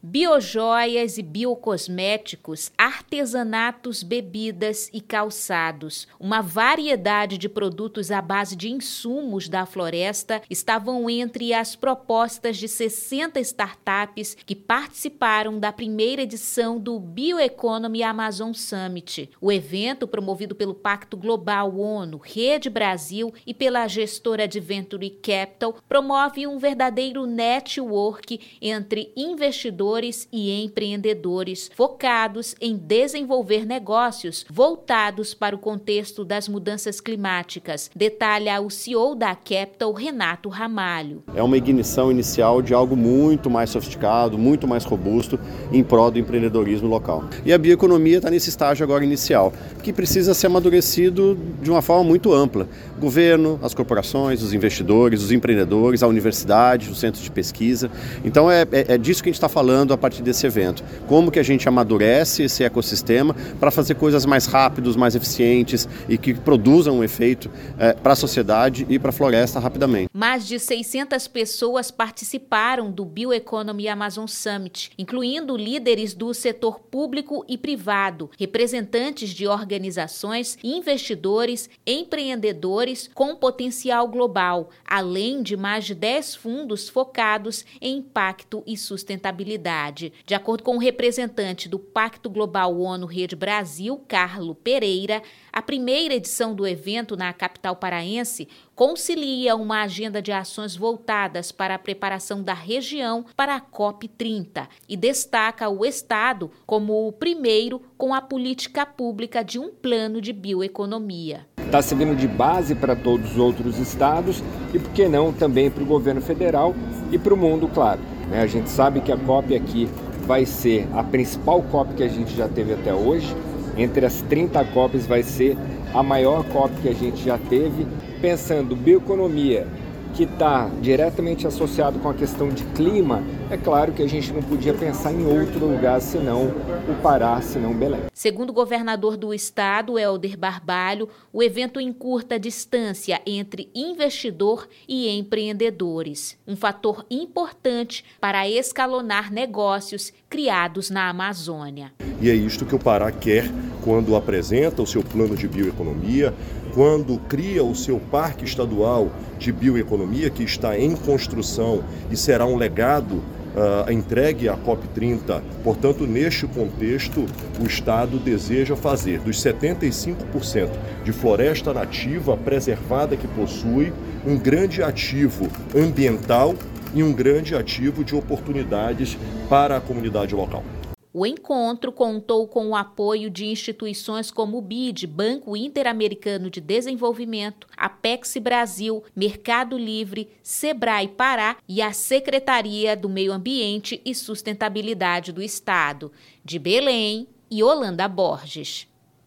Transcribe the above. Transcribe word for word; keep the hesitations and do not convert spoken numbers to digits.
Biojoias e biocosméticos, artesanatos, bebidas e calçados. Uma variedade de produtos à base de insumos da floresta estavam entre as propostas de sessenta startups que participaram da primeira edição do Bioeconomy Amazon Summit. O evento, promovido pelo Pacto Global ONU, Rede Brasil e pela gestora Adventure Capital, promove um verdadeiro network entre investidores e empreendedores focados em desenvolver negócios voltados para o contexto das mudanças climáticas, detalha o C E O da Capital, Renato Ramalho. É uma ignição inicial de algo muito mais sofisticado, muito mais robusto em prol do empreendedorismo local. E a bioeconomia está nesse estágio agora inicial, que precisa ser amadurecido de uma forma muito ampla. O governo, as corporações, os investidores, os empreendedores, a universidade, os centros de pesquisa. Então é, é, é disso que a gente está falando a partir desse evento. Como que a gente amadurece esse ecossistema para fazer coisas mais rápidas, mais eficientes e que produzam um efeito é, para a sociedade e para a floresta rapidamente. Mais de seiscentas pessoas participaram do Bioeconomy Amazon Summit, incluindo líderes do setor público e privado, representantes de organizações, investidores, empreendedores com potencial global, além de mais de dez fundos focados em impacto e sustentabilidade. De acordo com o representante do Pacto Global ONU Rede Brasil, Carlo Pereira, a primeira edição do evento na capital paraense concilia uma agenda de ações voltadas para a preparação da região para a COP trinta e destaca o Estado como o primeiro com a política pública de um plano de bioeconomia. Está servindo de base para todos os outros estados e, por que não, também para o governo federal e para o mundo, claro. A gente sabe que a COP aqui vai ser a principal COP que a gente já teve até hoje. Entre as trinta COPs vai ser a maior COP que a gente já teve. Pensando bioeconomia, que está diretamente associado com a questão de clima, é claro que a gente não podia pensar em outro lugar senão o Pará, senão Belém. Segundo o governador do estado, Helder Barbalho, o evento encurta a distância entre investidor e empreendedores, um fator importante para escalonar negócios criados na Amazônia. E é isto que o Pará quer quando apresenta o seu plano de bioeconomia, quando cria o seu parque estadual de bioeconomia, que está em construção e será um legado uh, entregue à COP trinta. Portanto, neste contexto, o Estado deseja fazer dos setenta e cinco por cento de floresta nativa preservada que possui um grande ativo ambiental e um grande ativo de oportunidades para a comunidade local. O encontro contou com o apoio de instituições como o B I D, Banco Interamericano de Desenvolvimento, Apex Brasil, Mercado Livre, Sebrae Pará e a Secretaria do Meio Ambiente e Sustentabilidade do Estado. De Belém, Yolanda Borges.